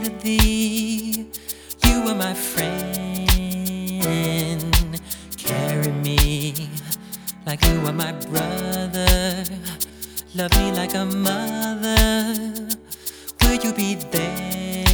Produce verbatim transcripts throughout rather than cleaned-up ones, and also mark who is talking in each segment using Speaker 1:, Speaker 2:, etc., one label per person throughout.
Speaker 1: to thee. You are my friend. Carry me like you are my brother. Love me like a mother. Will you be there?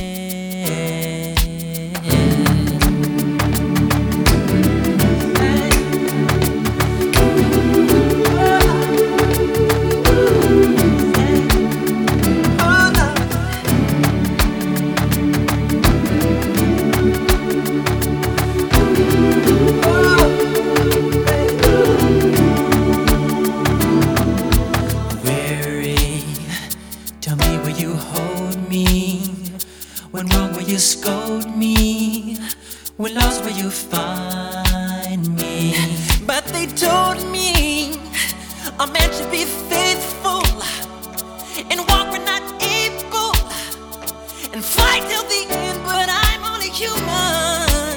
Speaker 1: Tell me, will you hold me? When wrong, will you scold me? When lost, will you find me? But they told me a man should be faithful and walk when not able and fight till the end, but I'm only human.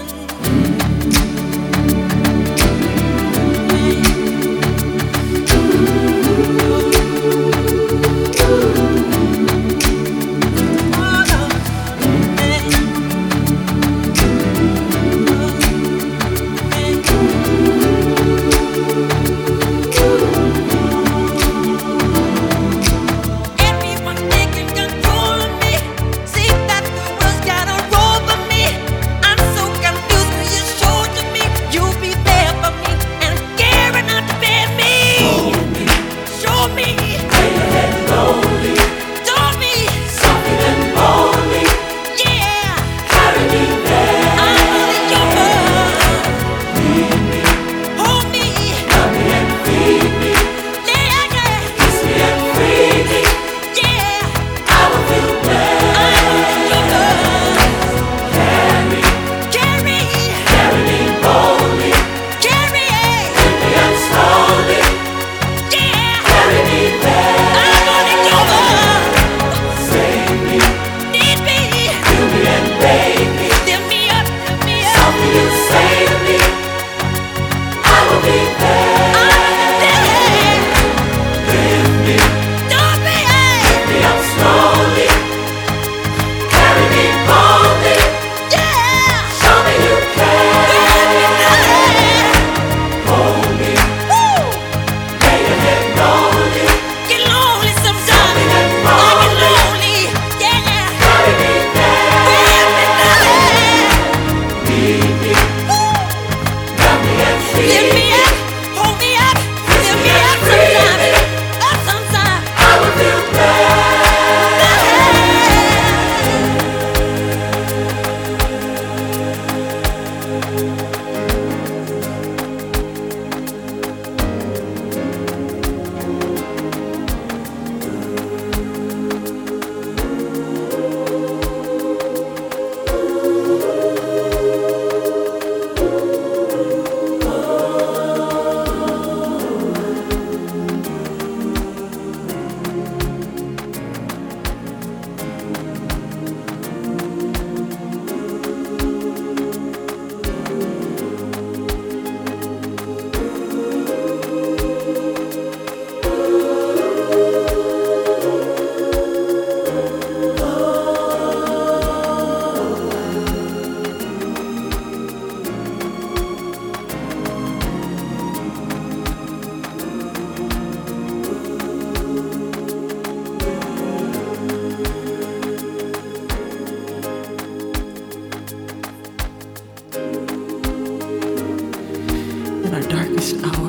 Speaker 2: In our darkest hour,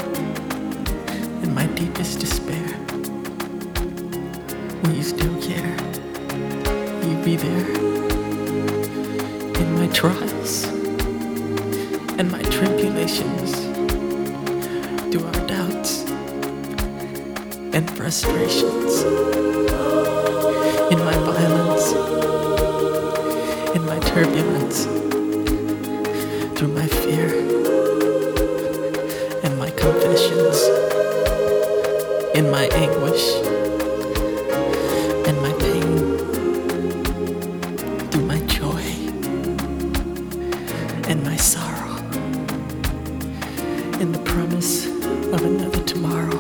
Speaker 2: in my deepest despair, will you still care? Will you be there? In my trials and my tribulations, through our doubts and frustrations, in my violence, in my turbulence, through my fear and my confessions, in my anguish and my pain, through my joy and my sorrow, in the promise of another tomorrow.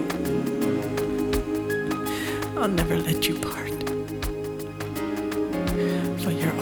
Speaker 2: I'll never let you part. but you're